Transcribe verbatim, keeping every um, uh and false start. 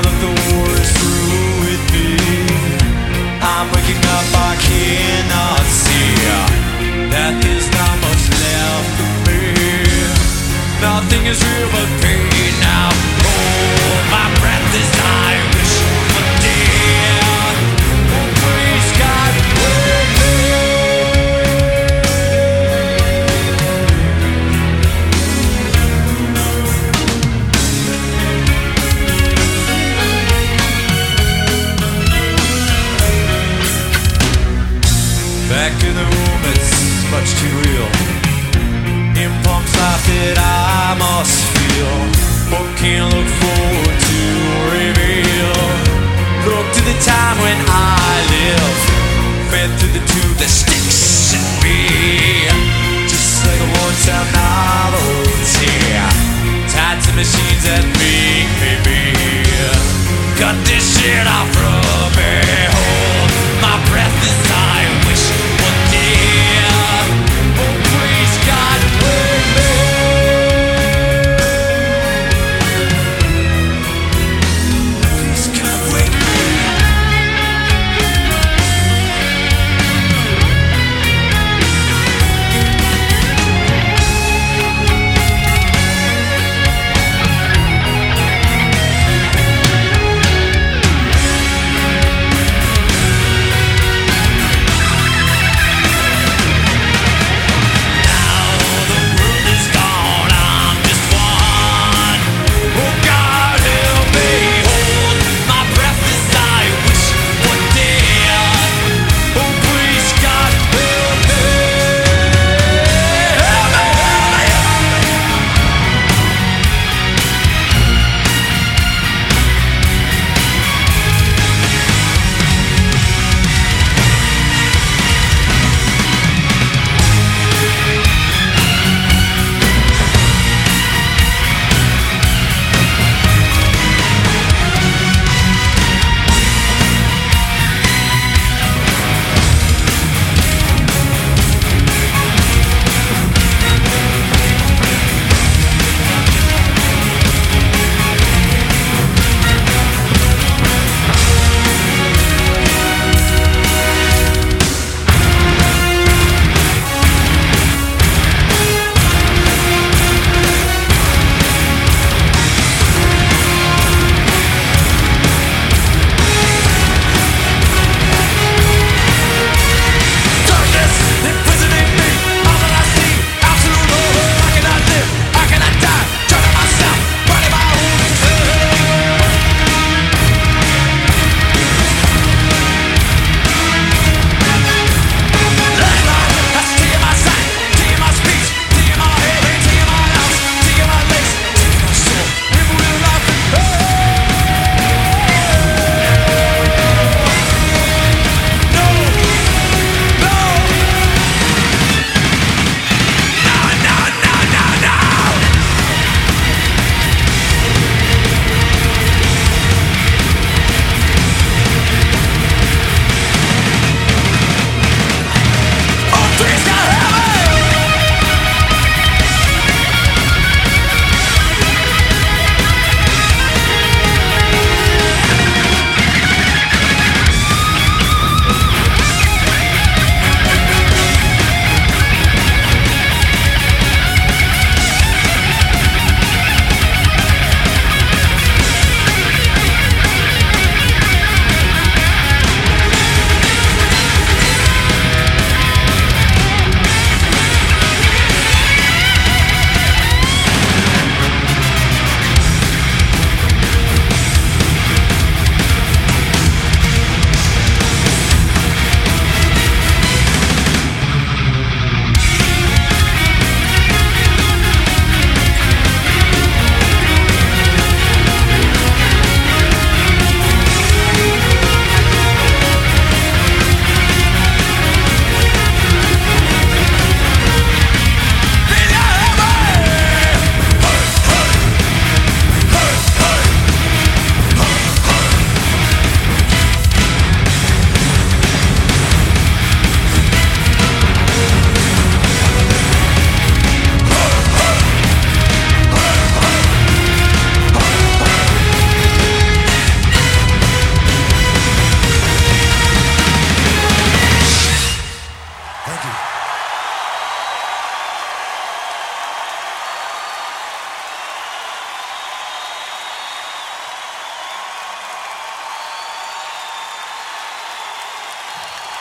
that the war is through with me. I'm waking up, I cannot see that there's not much left of me. Nothing is real but pain now. Oh, my breath is I wish for death. Oh, praise God with me. Back in the room, it's much too real. In punk's life that I must feel, but can't look forward to reveal. Look to the time when I live, fed through the tube that sticks in me. Just like a one-time novelty, tied to machines that make me be. Cut this shit off from me. Hold my breath as I wish one day. Oh, praise God with me. Praise God with me. Thank you.